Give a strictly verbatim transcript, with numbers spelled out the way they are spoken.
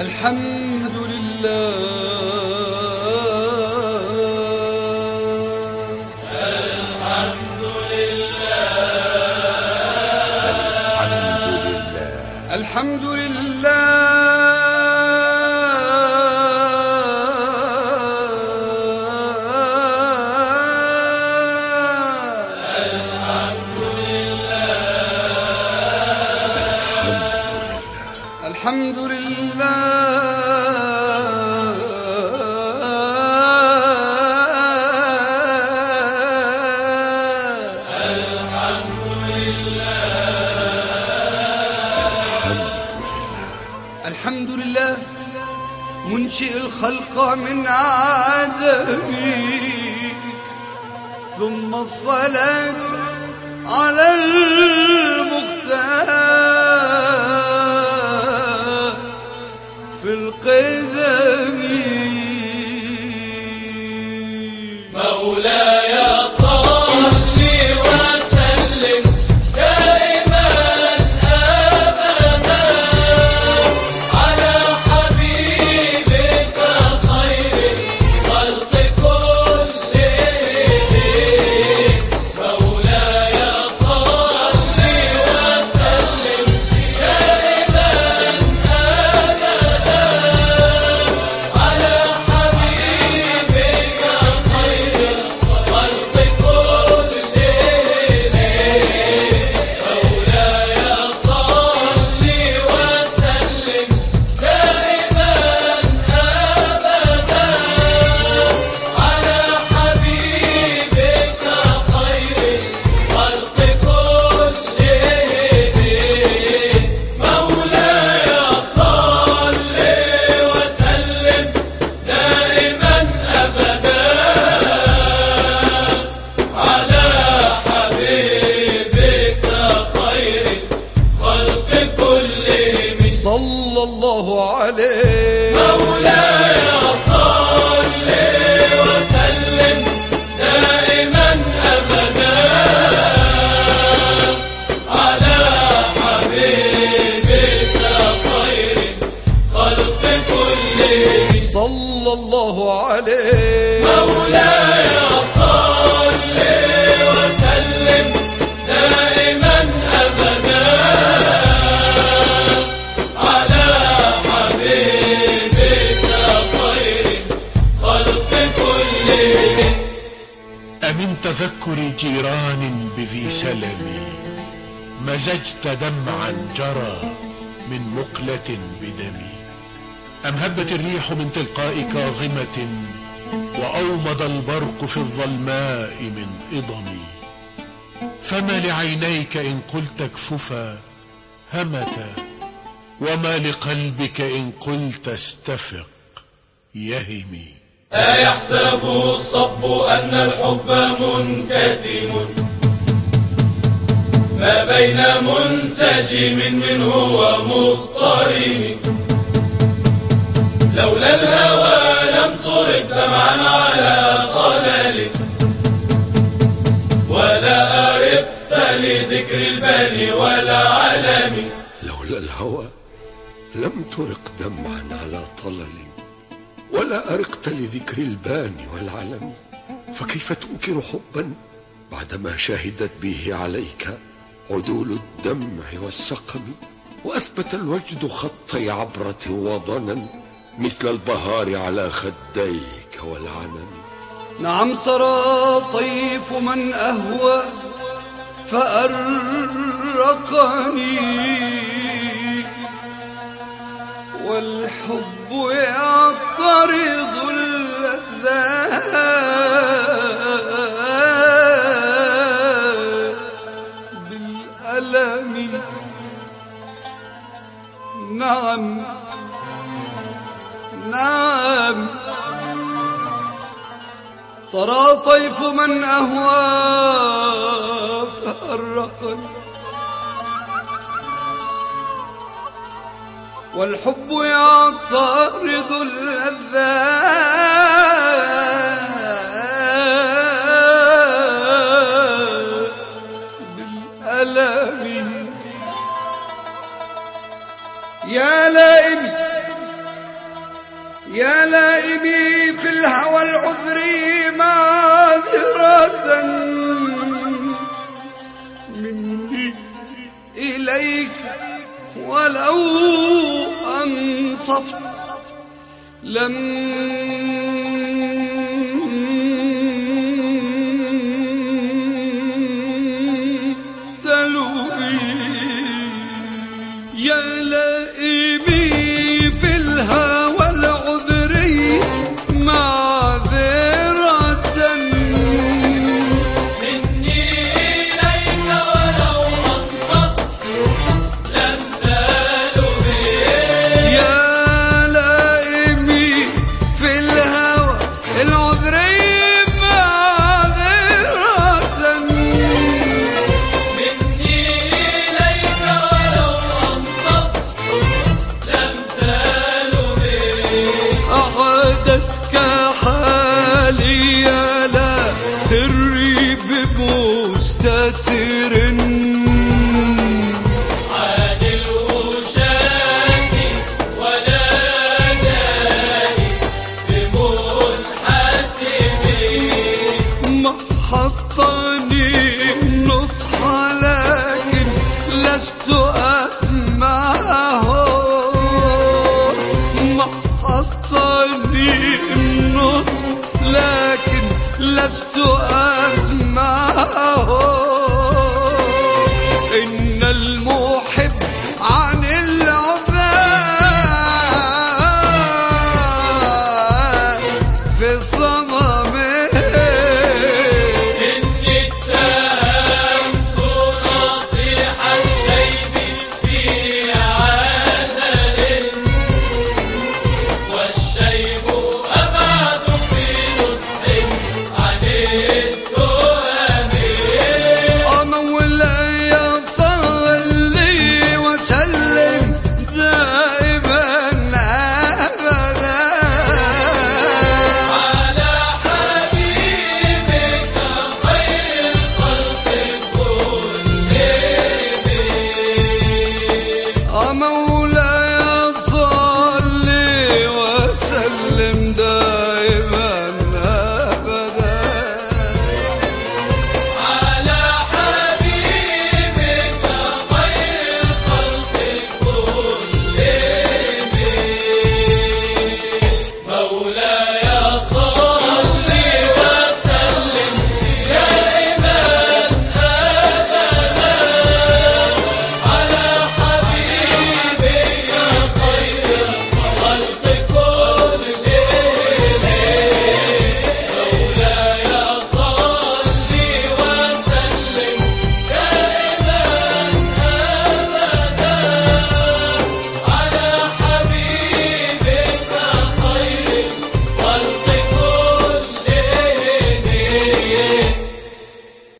الحمد لله الحمد لله الحمد لله الحمد لله الحمد لله منشئ الخلق من عدم ثم الصلاة على المختار في القدم مولاي صل وسلم دائما أبدا على حبيبك خير الخلق كلهم مولاي صل وسلم دائما أبدا على حبيبك خير الخلق كلهم مولاي صل وسلم دائما أبدا على حبيبك خير الخلق كلهم مولاي صل وسلم دائما أبدا على حبيبك خير الخلق كلهم صلى الله عليه مولاي صل وسلم دائما أبدا على حبيبك خير الخلق كلهم صلى الله عليه مولاي صل وسلم دائما أبدا على حبيبك خير الخلق كلهم أمن تذكر جيران بذي سلم مزجت دمعا جرى من مقلة بدمي أم هبت الريح من تلقاء كاظمة وأومض البرق في الظلماء من إضمي فما لعينيك إن قلت اكففا همتا وما لقلبك إن قلت استفق يهمي أيحسب الصب أن الحب منكتم ما بين منسجم منه ومضطرم لولا الهوى لم ترد دمعا على طلل ولا أرقت لذكر البني ولا علم لولا الهوى لم ترق دمعا على طلل ولا أرقت لذكر الباني والعلم فكيف تنكر حبا بعدما شهدت به عليك عدول الدمع والسقم وأثبت الوجد خطي عبرة وضنا مثل البهار على خديك والعنم نعم سرى طيف من أهوى فأرقني والحب يعترض اللذات بالألم نعم نعم سرى طيف من أهوى فأرقني والحب يعترض اللذات بالألم يا لائمي يا لائمي في الهوى العذري معذرة مني إليك ولو أنصفت لم تلوي. يا لائمي في الهوى العذري معذرة مني إليك ولو أنصفت لم تلوي. يا لائمي في الهوى العذري معذرة مني إليك ولو أنصفت لم تلوي. أعدتك حالي يا لا سري بمستتر عن الوشاة ولا داعي بمنحسب. محطني النصح لكن لست